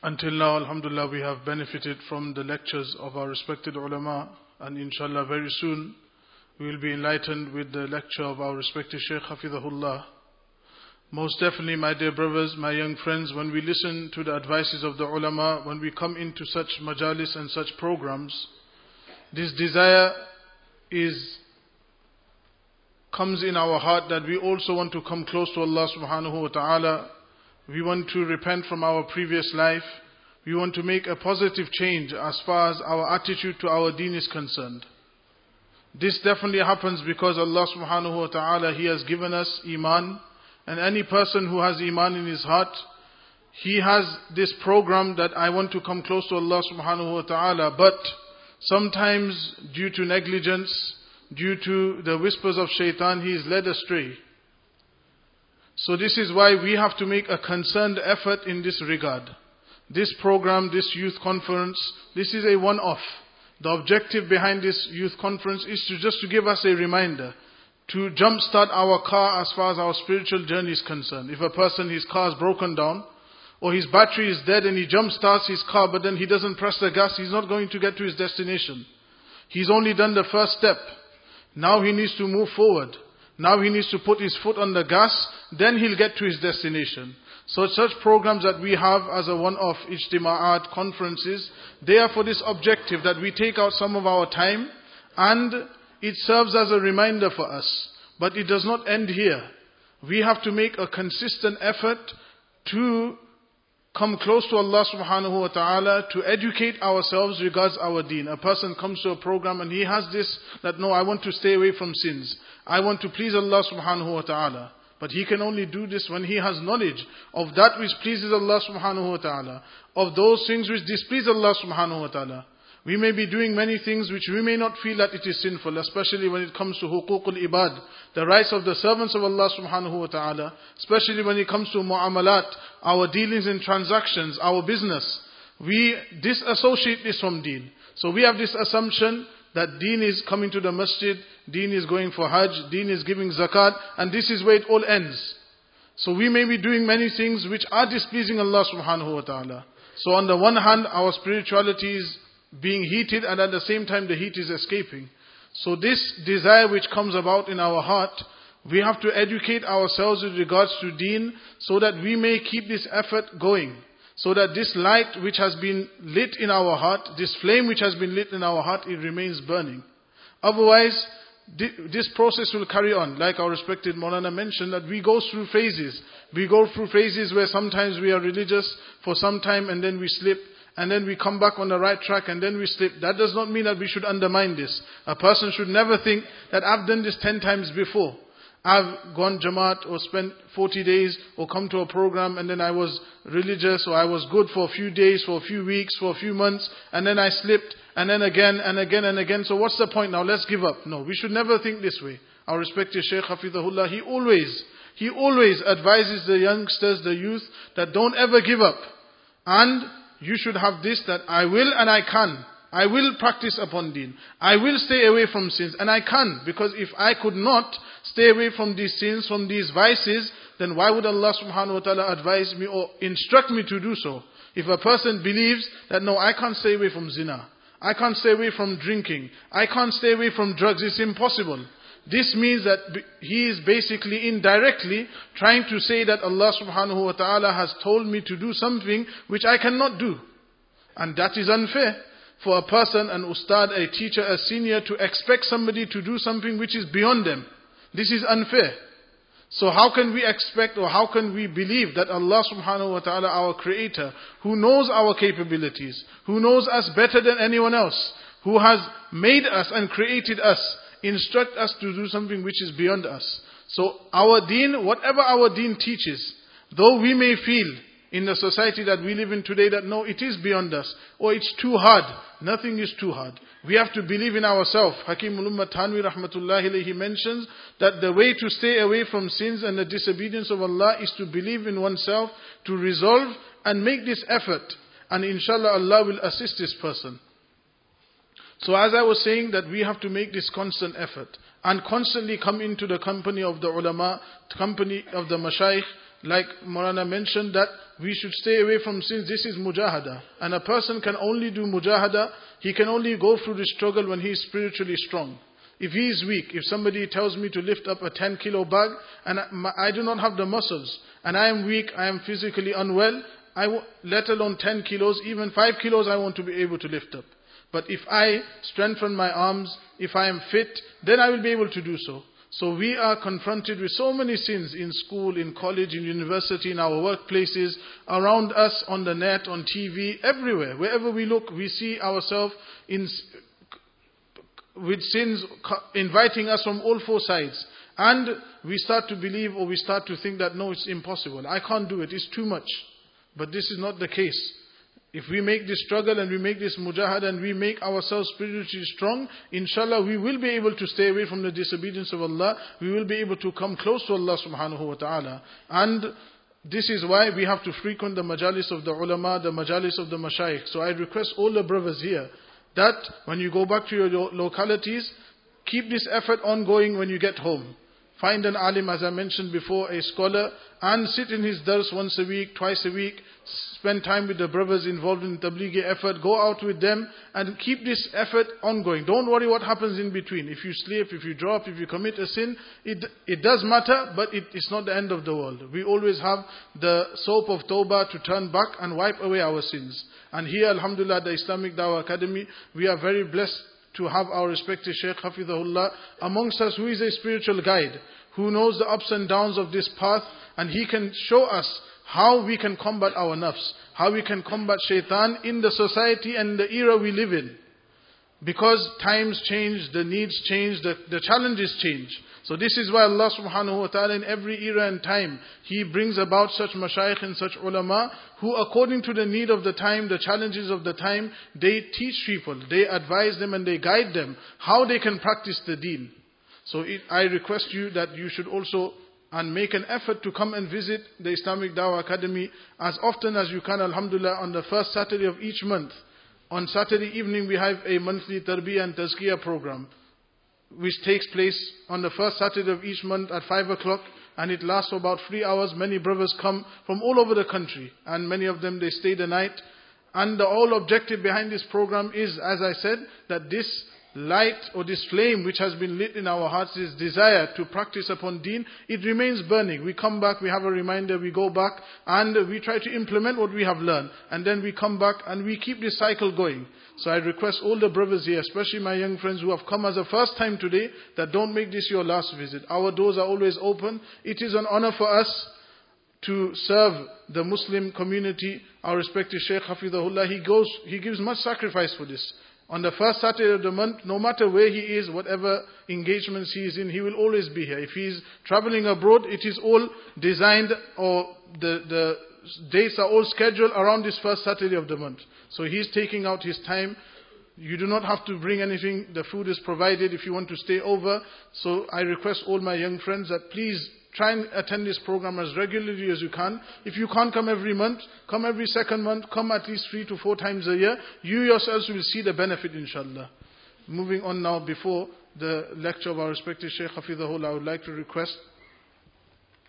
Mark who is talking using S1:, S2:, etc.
S1: Until now, alhamdulillah, we have benefited from the lectures of our respected ulama, and inshallah very soon we will be enlightened with the lecture of our respected Shaykh Hafidhahullah. Most definitely, my dear brothers, my young friends, when we listen to the advices of the ulama, when we come into such majalis and such programs, this desire comes in our heart that we also want to come close to Allah subhanahu wa ta'ala. We want to repent from our previous life. We want to make a positive change as far as our attitude to our deen is concerned. This definitely happens because Allah subhanahu wa ta'ala, He has given us iman. And any person who has iman in his heart, he has this program that I want to come close to Allah subhanahu wa ta'ala. But sometimes due to negligence, due to the whispers of shaitan, he is led astray. So this is why we have to make a concerned effort in this regard. This program, this youth conference, this is a one-off. The objective behind this youth conference is just to give us a reminder, to jumpstart our car as far as our spiritual journey is concerned. If a person, his car is broken down, or his battery is dead and he jumpstarts his car, but then he doesn't press the gas, he's not going to get to his destination. He's only done the first step. Now he needs to move forward. Now he needs to put his foot on the gas, then he'll get to his destination. So such programs that we have as a one-off ijtima'at conferences, they are for this objective, that we take out some of our time and it serves as a reminder for us. But it does not end here. We have to make a consistent effort to come close to Allah subhanahu wa ta'ala, to educate ourselves regards our deen. A person comes to a program and he has this, that no, I want to stay away from sins. I want to please Allah subhanahu wa ta'ala. But he can only do this when he has knowledge of that which pleases Allah subhanahu wa ta'ala, of those things which displease Allah subhanahu wa ta'ala. We may be doing many things which we may not feel that it is sinful, especially when it comes to huququl ibad, the rights of the servants of Allah subhanahu wa ta'ala, especially when it comes to mu'amalat, our dealings and transactions, our business. We disassociate this from deen. So we have this assumption that deen is coming to the masjid, deen is going for hajj, deen is giving zakat, and this is where it all ends. So we may be doing many things which are displeasing Allah subhanahu wa ta'ala. So on the one hand, our spirituality is being heated, and at the same time the heat is escaping. So this desire which comes about in our heart, we have to educate ourselves with regards to deen, so that we may keep this effort going. So that this light which has been lit in our heart, this flame which has been lit in our heart, it remains burning. Otherwise, this process will carry on. Like our respected Maulana mentioned, that we go through phases. We go through phases where sometimes we are religious for some time and then we slip. And then we come back on the right track and then we slip. That does not mean that we should undermine this. A person should never think that I've done this 10 times before. I've gone Jamaat or spent 40 days or come to a program and then I was religious or I was good for a few days, for a few weeks, for a few months, and then I slipped and then again and again and again. So what's the point now? Let's give up. No, we should never think this way. Our respected Shaykh Hafidhahullah, he always advises the youngsters, the youth, that don't ever give up. And you should have this, that I will and I can. I will practice upon deen. I will stay away from sins. And I can. Because if I could not stay away from these sins, from these vices, then why would Allah subhanahu wa ta'ala advise me or instruct me to do so? If a person believes that no, I can't stay away from zina. I can't stay away from drinking. I can't stay away from drugs. It's impossible. This means that he is basically indirectly trying to say that Allah subhanahu wa ta'ala has told me to do something which I cannot do. And that is unfair for a person, an ustad, a teacher, a senior, to expect somebody to do something which is beyond them. This is unfair. So how can we expect or how can we believe that Allah subhanahu wa ta'ala, our creator, who knows our capabilities, who knows us better than anyone else, who has made us and created us, instruct us to do something which is beyond us. So our deen, whatever our deen teaches, though we may feel in the society that we live in today that no, it is beyond us, or it's too hard. Nothing is too hard. We have to believe in ourselves. Hakim Ulumma Thanwi rahmatullahi alayhi mentions that the way to stay away from sins and the disobedience of Allah is to believe in oneself, to resolve and make this effort. And inshallah Allah will assist this person. So as I was saying, that we have to make this constant effort and constantly come into the company of the ulama, company of the mashayikh, like Maulana mentioned, that we should stay away from sins. This is mujahada. And a person can only do mujahada, he can only go through the struggle when he is spiritually strong. If he is weak, if somebody tells me to lift up a 10 kilo bag and I do not have the muscles and I am weak, I am physically unwell, let alone 10 kilos, even 5 kilos I want to be able to lift up. But if I strengthen my arms, if I am fit, then I will be able to do so. So we are confronted with so many sins in school, in college, in university, in our workplaces, around us, on the net, on TV, everywhere. Wherever we look, we see ourselves with sins inviting us from all four sides. And we start to believe, or we start to think that no, it's impossible. I can't do it. It's too much. But this is not the case. If we make this struggle and we make this mujahada and we make ourselves spiritually strong, inshallah we will be able to stay away from the disobedience of Allah. We will be able to come close to Allah subhanahu wa ta'ala. And this is why we have to frequent the majalis of the ulama, the majalis of the mashayikh. So I request all the brothers here that when you go back to your localities, keep this effort ongoing when you get home. Find an alim, as I mentioned before, a scholar, and sit in his dars once a week, twice a week. Spend time with the brothers involved in the tablighi effort. Go out with them and keep this effort ongoing. Don't worry what happens in between. If you sleep, if you drop, if you commit a sin, it does matter, but it's not the end of the world. We always have the soap of tawbah to turn back and wipe away our sins. And here, alhamdulillah, the Islamic Dawah Academy, we are very blessed to have our respected Shaykh Hafidhahullah amongst us, who is a spiritual guide, who knows the ups and downs of this path, and he can show us how we can combat our nafs, how we can combat shaitan in the society and the era we live in. Because times change, the needs change, the challenges change. So this is why Allah subhanahu wa ta'ala in every era and time, He brings about such mashayikh and such ulama who according to the need of the time, the challenges of the time, they teach people, they advise them and they guide them how they can practice the deen. So I request you that you should also and make an effort to come and visit the Islamic Dawah Academy as often as you can, alhamdulillah, on the first Saturday of each month. On Saturday evening we have a monthly tarbiyah and tazkiyah program, which takes place on the first Saturday of each month at 5 o'clock, and it lasts for about 3 hours. Many brothers come from all over the country, and many of them, they stay the night. And the whole objective behind this program is, as I said, that this light or this flame which has been lit in our hearts, this desire to practice upon deen, it remains burning. We come back, we have a reminder, we go back and we try to implement what we have learned, and then we come back and we keep this cycle going. So I request all the brothers here, especially my young friends who have come as a first time today, that don't make this your last visit. Our doors are always open. It is an honor for us to serve the Muslim community. Our respected Shaykh Hafidhahullah, he gives much sacrifice for this. On the first Saturday of the month, no matter where he is, whatever engagements he is in, he will always be here. If he is traveling abroad, it is all designed, or the dates are all scheduled around this first Saturday of the month. So he is taking out his time. You do not have to bring anything. The food is provided if you want to stay over. So I request all my young friends that please try and attend this program as regularly as you can. If you can't come every month, come every second month, come at least 3 to 4 times a year. You yourselves will see the benefit, inshallah. Moving on now, before the lecture of our respected Shaykh Hafidhahullah, I would like to request